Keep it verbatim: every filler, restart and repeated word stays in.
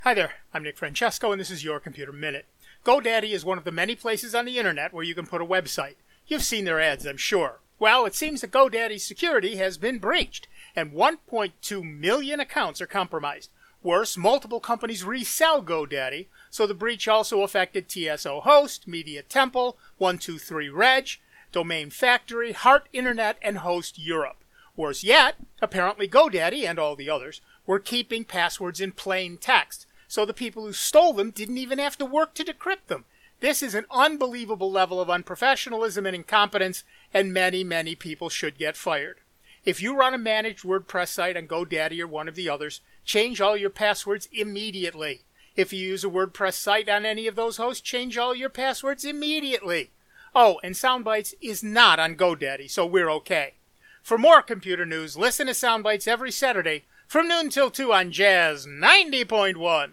Hi there, I'm Nick Francesco and this is Your Computer Minute. GoDaddy is one of the many places on the internet where you can put a website. You've seen their ads, I'm sure. Well, it seems that GoDaddy's security has been breached and one point two million accounts are compromised. Worse, multiple companies resell GoDaddy, so the breach also affected T S O Host, Media Temple, one two three Reg, Domain Factory, Heart Internet, and Host Europe. Worse yet, apparently GoDaddy and all the others were keeping passwords in plain text, so the people who stole them didn't even have to work to decrypt them. This is an unbelievable level of unprofessionalism and incompetence, and many, many people should get fired. If you run a managed WordPress site on GoDaddy or one of the others, change all your passwords immediately. If you use a WordPress site on any of those hosts, change all your passwords immediately. Oh, and Soundbites is not on GoDaddy, so we're okay. For more computer news, listen to Soundbites every Saturday from noon till two on Jazz ninety point one.